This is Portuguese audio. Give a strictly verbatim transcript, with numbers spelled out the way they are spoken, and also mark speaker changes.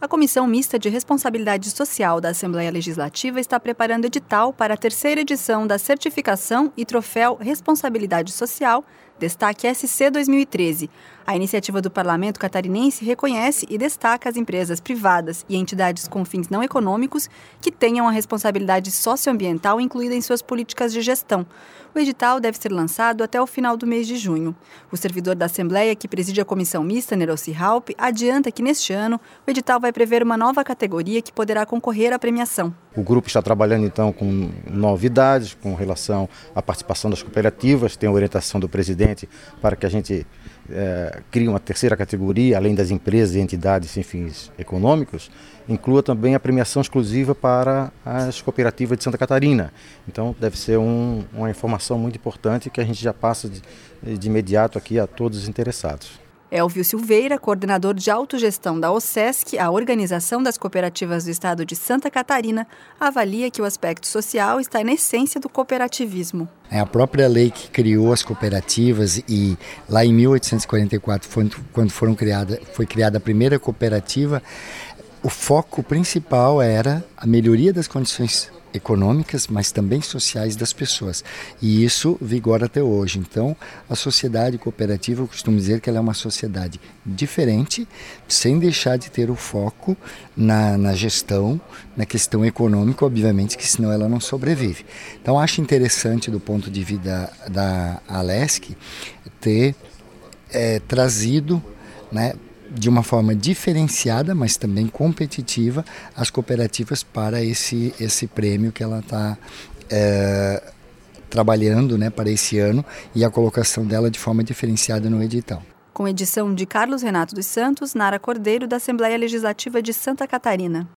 Speaker 1: A Comissão Mista de Responsabilidade Social da Assembleia Legislativa está preparando edital para a terceira edição da certificação e troféu Responsabilidade Social, Destaque S C dois mil e treze. A iniciativa do Parlamento catarinense reconhece e destaca as empresas privadas e entidades com fins não econômicos que tenham a responsabilidade socioambiental incluída em suas políticas de gestão. O edital deve ser lançado até o final do mês de junho. O servidor da Assembleia, que preside a Comissão Mista, Nerossi Halpe, adianta que neste ano o edital vai prever uma nova categoria que poderá concorrer à premiação.
Speaker 2: O grupo está trabalhando então com novidades com relação à participação das cooperativas, tem a orientação do presidente para que a gente é, crie uma terceira categoria, além das empresas e entidades sem fins econômicos, inclua também a premiação exclusiva para as cooperativas de Santa Catarina. Então deve ser um, uma informação muito importante que a gente já passa de, de imediato aqui a todos os interessados.
Speaker 1: Elvio Silveira, coordenador de autogestão da OSESC, a Organização das Cooperativas do Estado de Santa Catarina, avalia que o aspecto social está na essência do cooperativismo.
Speaker 3: É a própria lei que criou as cooperativas e lá em mil oitocentos e quarenta e quatro, quando foram criada, foi criada a primeira cooperativa, o foco principal era a melhoria das condições econômicas, mas também sociais das pessoas. E isso vigora até hoje. Então, a sociedade cooperativa, eu costumo dizer que ela é uma sociedade diferente, sem deixar de ter o foco na, na gestão, na questão econômica, obviamente, que senão ela não sobrevive. Então, acho interessante, do ponto de vista da, da Alesc, ter é, trazido, né, de uma forma diferenciada, mas também competitiva, as cooperativas para esse, esse prêmio que ela está é, trabalhando, né, para esse ano, e a colocação dela de forma diferenciada no edital.
Speaker 1: Com edição de Carlos Renato dos Santos, Nara Cordeiro, da Assembleia Legislativa de Santa Catarina.